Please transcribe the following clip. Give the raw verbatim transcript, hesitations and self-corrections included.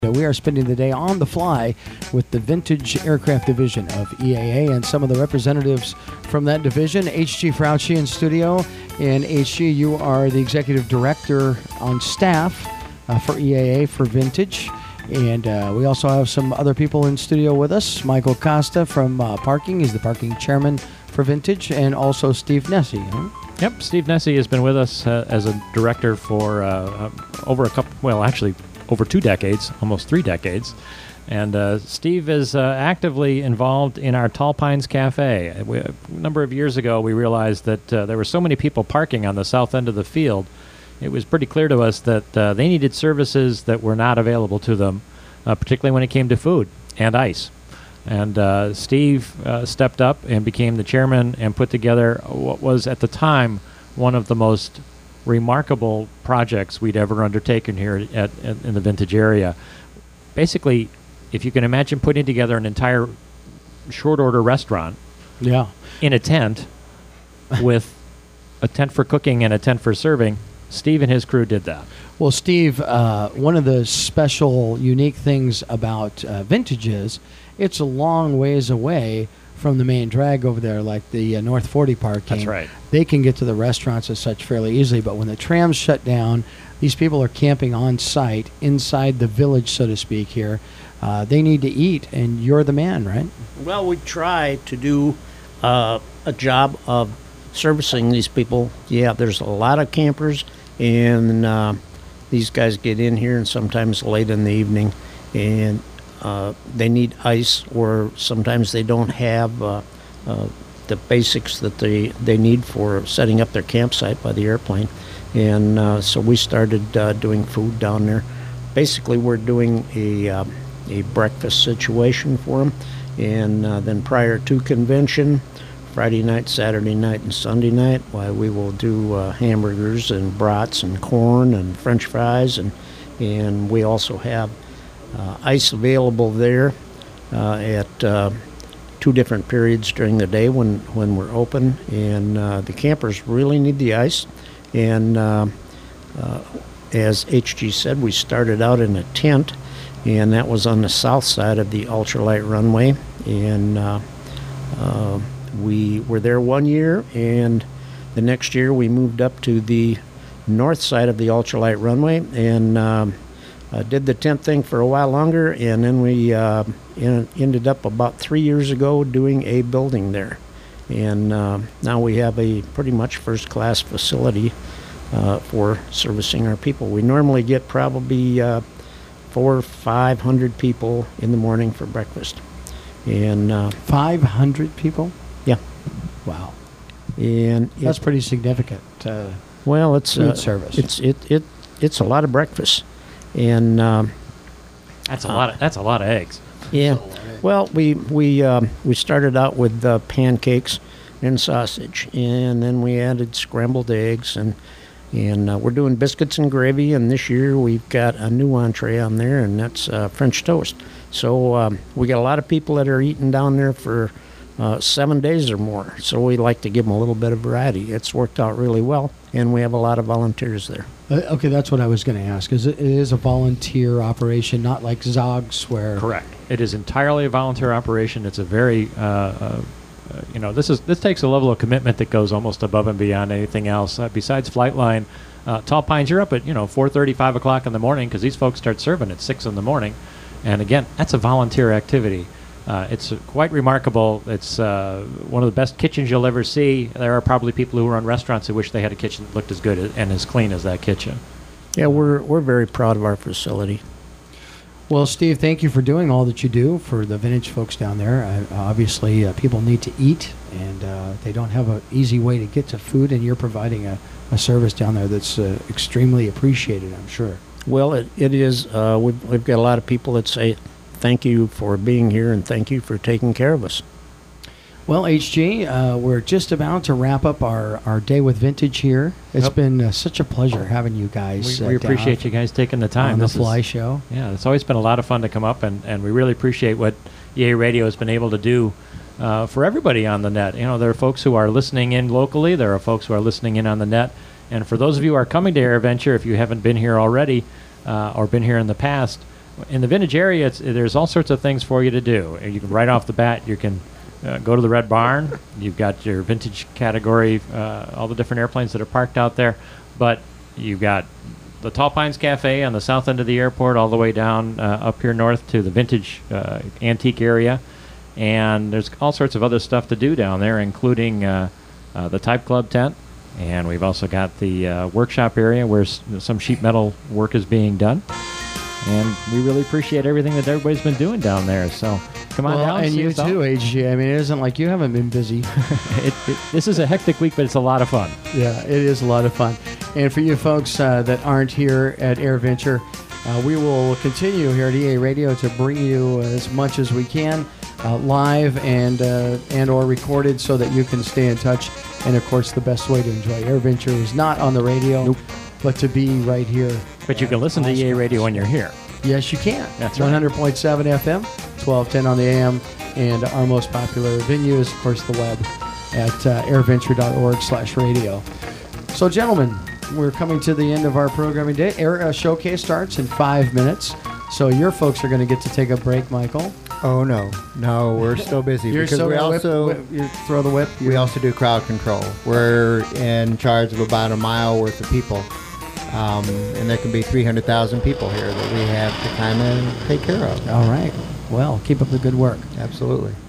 We are spending the day on the fly with the Vintage Aircraft Division of E A A and some of the representatives from that division. H G Frautschi in studio. And H G, you are the executive director on staff uh, for E A A for Vintage. And uh, we also have some other people in studio with us. Michael Costa from uh, Parking. He's the parking chairman for Vintage. And also Steve Nesi. Huh? Yep, Steve Nesi has been with us uh, as a director for uh, uh, over a couple, well, actually, over two decades, almost three decades. And uh, Steve is uh, actively involved in our Tall Pines Cafe. We, a number of years ago, we realized that uh, there were so many people parking on the south end of the field. It was pretty clear to us that uh, they needed services that were not available to them, uh, particularly when it came to food and ice. And uh, Steve uh, stepped up and became the chairman and put together what was, at the time, one of the most remarkable projects we'd ever undertaken here at, at in the Vintage area. Basically, if you can imagine putting together an entire short order restaurant, yeah, in a tent with a tent for cooking and a tent for serving, Steve and his crew did that. Well, Steve, uh, one of the special, unique things about uh, Vintage is it's a long ways away from the main drag over there, like the uh, North forty parking. That's right. They can get to the restaurants as such fairly easily, but when the trams shut down, these people are camping on site inside the village, so to speak, here. Uh, they need to eat, and you're the man, right? Well, we try to do uh, a job of servicing these people. Yeah, there's a lot of campers, and uh, these guys get in here, and sometimes late in the evening, and Uh, they need ice, or sometimes they don't have uh, uh, the basics that they, they need for setting up their campsite by the airplane. And uh, so we started uh, doing food down there. Basically, we're doing a, uh, a breakfast situation for them. And uh, then prior to convention, Friday night, Saturday night, and Sunday night, why we will do uh, hamburgers and brats and corn and French fries. And, and we also have Uh, ice available there uh, at uh, two different periods during the day when, when we're open, and uh, the campers really need the ice. And uh, uh, as H G said, we started out in a tent, and that was on the south side of the ultralight runway, and uh, uh, we were there one year, and the next year we moved up to the north side of the ultralight runway, and um, Uh, did the tent thing for a while longer, and then we uh, in, ended up about three years ago doing a building there. And uh, now we have a pretty much first-class facility uh, for servicing our people. We normally get probably uh, four or five hundred people in the morning for breakfast. And uh, five hundred people? Yeah. Wow. And that's it, pretty significant. Uh, well, it's food uh, service. It's it it it's a lot of breakfast. And um, that's a uh, lot. Of, that's a lot of eggs. Yeah. Well, we we um, we started out with uh, pancakes and sausage, and then we added scrambled eggs, and and uh, we're doing biscuits and gravy. And this year we've got a new entree on there, and that's uh, French toast. So um, we got a lot of people that are eating down there for uh, seven days or more. So we like to give them a little bit of variety. It's worked out really well, and we have a lot of volunteers there. Uh, okay, that's what I was going to ask. Is it, it is a volunteer operation, not like Zogs, where correct? It is entirely a volunteer operation. It's a very, uh, uh, you know, this is this takes a level of commitment that goes almost above and beyond anything else. Uh, besides Flightline, uh, Tall Pines, you're up at you know four thirty, five o'clock in the morning because these folks start serving at six in the morning, and again, that's a volunteer activity. Uh, it's uh, quite remarkable. It's uh, one of the best kitchens you'll ever see. There are probably people who run restaurants who wish they had a kitchen that looked as good as, and as clean as that kitchen. Yeah, we're we're very proud of our facility. Well, Steve, thank you for doing all that you do for the Vintage folks down there. Uh, obviously, uh, people need to eat, and uh, they don't have an easy way to get to food, and you're providing a, a service down there that's uh, extremely appreciated, I'm sure. Well, it, it is. Uh, we've, we've got a lot of people that say, thank you for being here, and thank you for taking care of us. Well, H G, uh, we're just about to wrap up our, our day with Vintage here. It's yep. been uh, such a pleasure having you guys. We, we uh, appreciate you guys taking the time. On this the Fly is, Show. Yeah, it's always been a lot of fun to come up, and, and we really appreciate what E A Radio has been able to do uh, for everybody on the net. You know, there are folks who are listening in locally. There are folks who are listening in on the net. And for those of you who are coming to AirVenture, if you haven't been here already uh, or been here in the past, in the Vintage area, it's, there's all sorts of things for you to do. You can right off the bat, you can uh, go to the Red Barn. You've got your vintage category, uh, all the different airplanes that are parked out there. But you've got the Tall Pines Cafe on the south end of the airport, all the way down uh, up here north to the vintage uh, antique area. And there's all sorts of other stuff to do down there, including uh, uh, the Type Club tent. And we've also got the uh, workshop area where s- some sheet metal work is being done. And we really appreciate everything that everybody's been doing down there. So come on well, down. and see you us out. too, H G. I mean, it isn't like you haven't been busy. it, it, this is a hectic week, but it's a lot of fun. Yeah, it is a lot of fun. And for you folks uh, that aren't here at AirVenture, uh, we will continue here at E A Radio to bring you as much as we can uh, live and uh, and or recorded so that you can stay in touch. And, of course, the best way to enjoy AirVenture is not on the radio, Nope. but to be right here. But you can listen to E A Radio when you're here. Yes, you can. That's right. one hundred point seven F M, twelve ten on the A M, and our most popular venue is, of course, the web at uh, airventure.org slash radio. So, gentlemen, we're coming to the end of our programming day. Air uh, Showcase starts in five minutes. So your folks are going to get to take a break, Michael. Oh no, no, we're still busy You're because still we gonna also whip, whip, you throw the whip. we also do crowd control. We're in charge of about a mile worth of people, um, and there can be three hundred thousand people here that we have to kind of take care of. All right. Well, keep up the good work. Absolutely.